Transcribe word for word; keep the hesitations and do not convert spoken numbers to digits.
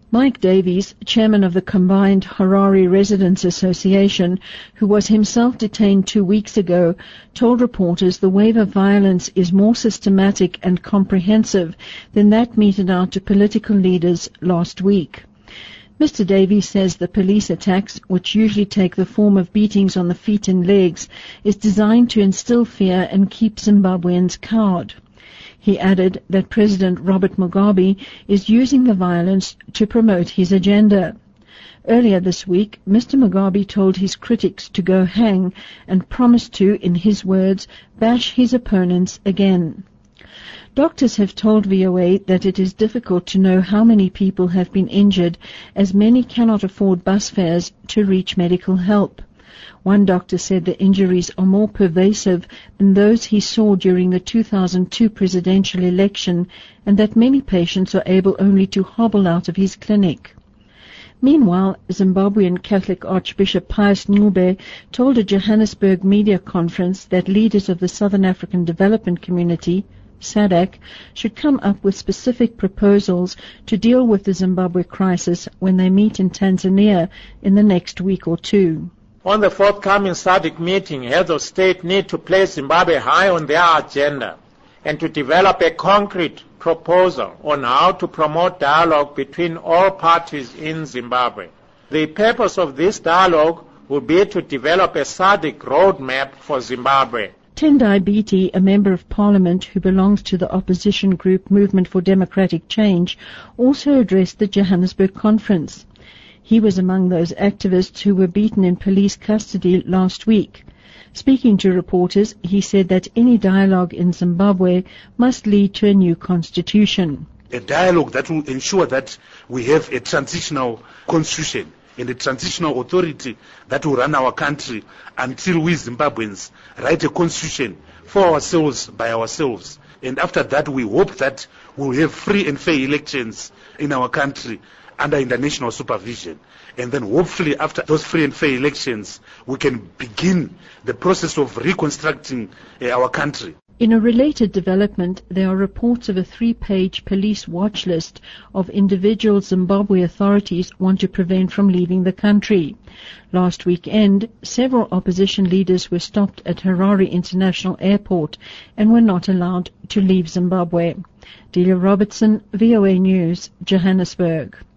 Mike Davies, chairman of the combined Harare Residents Association, who was himself detained two weeks ago, told reporters the wave of violence is more systematic and comprehensive than that meted out to political leaders last week. Mister Davies says the police attacks, which usually take the form of beatings on the feet and legs, is designed to instill fear and keep Zimbabweans cowed. He added that President Robert Mugabe is using the violence to promote his agenda. Earlier this week, Mister Mugabe told his critics to go hang and promised to, in his words, bash his opponents again. Doctors have told V O A that it is difficult to know how many people have been injured, as many cannot afford bus fares to reach medical help. One doctor said the injuries are more pervasive than those he saw during the two thousand two presidential election, and that many patients are able only to hobble out of his clinic. Meanwhile, Zimbabwean Catholic Archbishop Pius Ncube told a Johannesburg media conference that leaders of the Southern African Development Community, S A D C, should come up with specific proposals to deal with the Zimbabwe crisis when they meet in Tanzania in the next week or two. On the forthcoming S A D C meeting, heads of state need to place Zimbabwe high on their agenda and to develop a concrete proposal on how to promote dialogue between all parties in Zimbabwe. The purpose of this dialogue will be to develop a S A D C roadmap for Zimbabwe. Tendai Biti, a member of parliament who belongs to the opposition group Movement for Democratic Change, also addressed the Johannesburg conference. He was among those activists who were beaten in police custody last week. Speaking to reporters, he said that any dialogue in Zimbabwe must lead to a new constitution. A dialogue that will ensure that we have a transitional constitution and a transitional authority that will run our country until we Zimbabweans write a constitution for ourselves by ourselves. And after that, we hope that we'll have free and fair elections in our country under international supervision. And then hopefully after those free and fair elections, we can begin the process of reconstructing uh, our country. In a related development, there are reports of a three-page police watch list of individuals Zimbabwe authorities want to prevent from leaving the country. Last weekend, several opposition leaders were stopped at Harare International Airport and were not allowed to leave Zimbabwe. Delia Robertson, V O A News, Johannesburg.